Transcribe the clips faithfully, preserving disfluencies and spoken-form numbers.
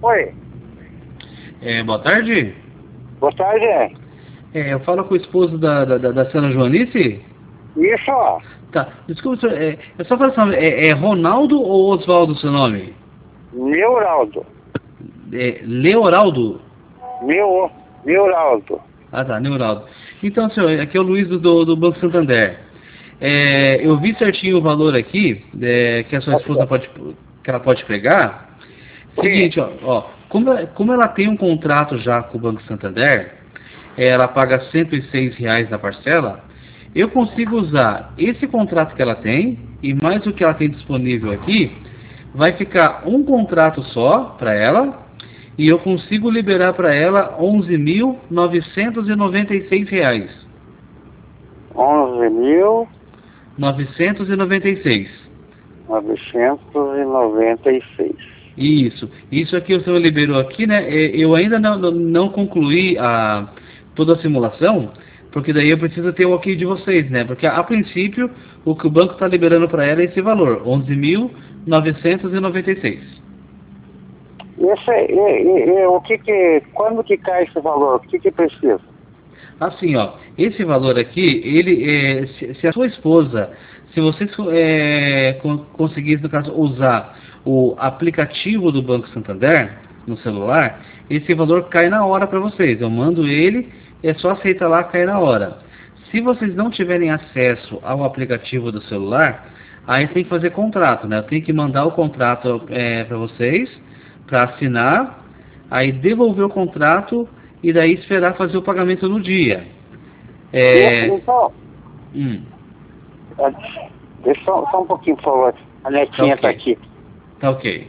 Oi. É, boa tarde. Boa tarde. É, eu falo com o esposo da, da, da, da senhora Joanice? Isso, ó. Tá, desculpa, senhor, é, é só para saber, é, é Ronaldo ou Oswaldo o seu nome? Neuraldo. É Leoraldo? Meu, Neuraldo. Ah tá, Neuraldo. Então, senhor, aqui é o Luiz do, do, do Banco Santander. É, eu vi certinho o valor aqui, é, que a sua esposa pode, que ela pode pegar. Seguinte, ó, ó como, ela, como ela tem um contrato já com o Banco Santander, ela paga cento e seis reais na parcela, eu consigo usar esse contrato que ela tem e mais o que ela tem disponível aqui, vai ficar um contrato só para ela e eu consigo liberar para ela onze mil novecentos e noventa e seis reais. Onze mil novecentos e noventa e seis. novecentos e noventa e seis. Isso. Isso aqui o senhor liberou aqui, né? Eu ainda não, não, não concluí a, toda a simulação, porque daí eu preciso ter o ok de vocês, né? Porque a, a princípio o que o banco está liberando para ela é esse valor, onze mil novecentos e noventa e seis. Esse, é, é, é, o que que, quando que cai esse valor? O que que precisa? Assim, ó, esse valor aqui, ele, é, se, se a sua esposa, se vocês é, conseguissem, no caso, usar o aplicativo do Banco Santander no celular, esse valor cai na hora para vocês. Eu mando ele, é só aceitar lá, cai na hora. Se vocês não tiverem acesso ao aplicativo do celular, aí tem que fazer contrato, né? Eu tenho que mandar o contrato é, para vocês, para assinar, aí devolver o contrato e daí esperar fazer o pagamento no dia. É... Então, hum. deixa só, só um pouquinho, por favor. A netinha tá, okay. tá aqui. Tá ok.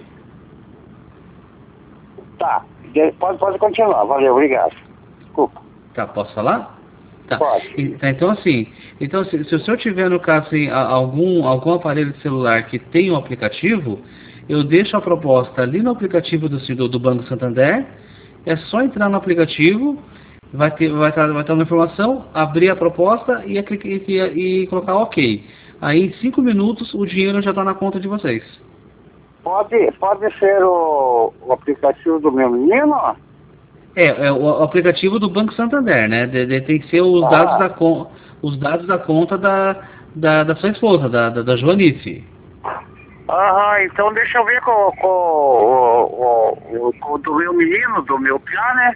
Tá, pode, pode continuar, valeu, obrigado. Desculpa. Tá, posso falar? Tá. Pode. Então assim, então se, se o senhor tiver no caso assim, algum, algum aparelho celular que tem um aplicativo, eu deixo a proposta ali no aplicativo do, do, do Banco Santander, é só entrar no aplicativo, vai ter, vai estar, vai estar uma informação, abrir a proposta e, e, e colocar OK. Aí em cinco minutos o dinheiro já está na conta de vocês. Pode, pode ser o, o aplicativo do meu menino? É, é o, o aplicativo do Banco Santander, né? De, de, tem que ser os, ah. dados da, os dados da conta da, da, da sua esposa, da, da, da Joanice. Ah, então deixa eu ver com, com o, o, o do meu menino, do meu piá, né?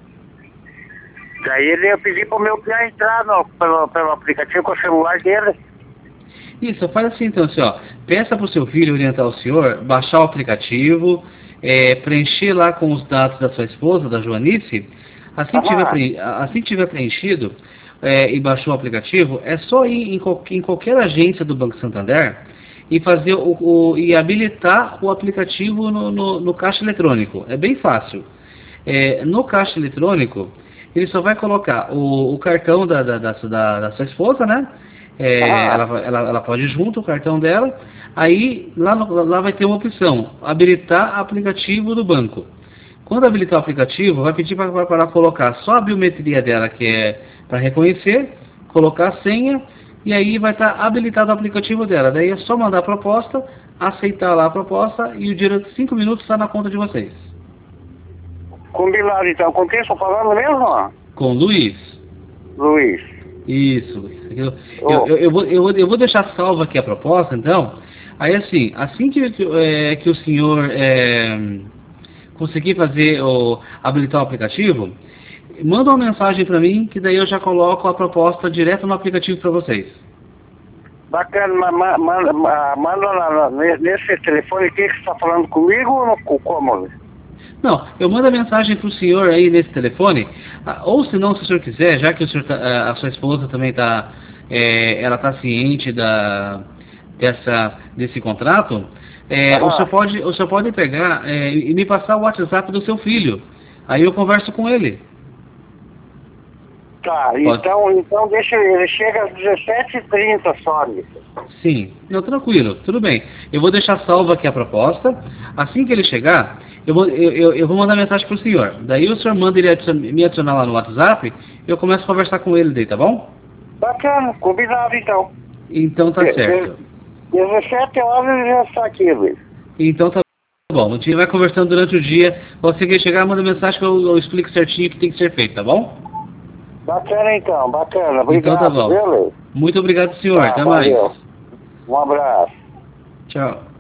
Daí ele ia pedir pro meu piá entrar no, pelo, pelo aplicativo com o celular dele. Isso, faz assim então, assim, ó, peça para o seu filho orientar o senhor, baixar o aplicativo, é, preencher lá com os dados da sua esposa, da Joanice, assim que tiver, pre... assim que tiver preenchido é, e baixou o aplicativo, é só ir em, qual... em qualquer agência do Banco Santander e fazer o, o... e habilitar o aplicativo no, no, no caixa eletrônico. É bem fácil. É, no caixa eletrônico, ele só vai colocar o, o cartão da, da, da, da, da sua esposa, né? É, ah. ela, ela, ela pode ir junto o cartão dela, aí lá, lá vai ter uma opção, habilitar aplicativo do banco. Quando habilitar o aplicativo, vai pedir para colocar só a biometria dela, que é para reconhecer, colocar a senha, e aí vai estar habilitado o aplicativo dela. Daí é só mandar a proposta, aceitar lá a proposta, e o dinheiro de cinco minutos está na conta de vocês. Combinado então, com quem estou falando mesmo? Com Luiz. Luiz. Isso, Luiz. Eu, oh. eu, eu, eu, vou, eu, vou, eu vou deixar salva aqui a proposta, então. Aí assim, assim que, é, que o senhor é, conseguir fazer ou habilitar o aplicativo, manda uma mensagem para mim, que daí eu já coloco a proposta direto no aplicativo para vocês. Bacana, manda, manda, manda nesse telefone que você está falando comigo ou no, como? Não, eu mando a mensagem para o senhor aí nesse telefone, ou se não, se o senhor quiser, já que o senhor tá, a sua esposa também está, é, ela está ciente da, dessa, desse contrato, é, ah. o, senhor pode, o senhor pode pegar é, e me passar o WhatsApp do seu filho, aí eu converso com ele. Tá, então, então deixa ele, chega às dezessete e trinta só, amigo. Sim, não, tranquilo, tudo bem. Eu vou deixar salva aqui a proposta, assim que ele chegar, eu vou, eu, eu vou mandar mensagem para o senhor. Daí o senhor manda ele adicion, me adicionar lá no WhatsApp, eu começo a conversar com ele daí, tá bom? Bacana, combinado então. Então tá de, certo. dezessete horas ele já está aqui, Luiz. Então tá bom, a gente vai conversando durante o dia. Você que chegar, manda mensagem que eu, eu explico certinho o que tem que ser feito, tá bom? Bacana então, bacana. Obrigado, então tá bom. Viu? Muito obrigado, senhor. Tá, Até valeu. mais. Um abraço. Tchau.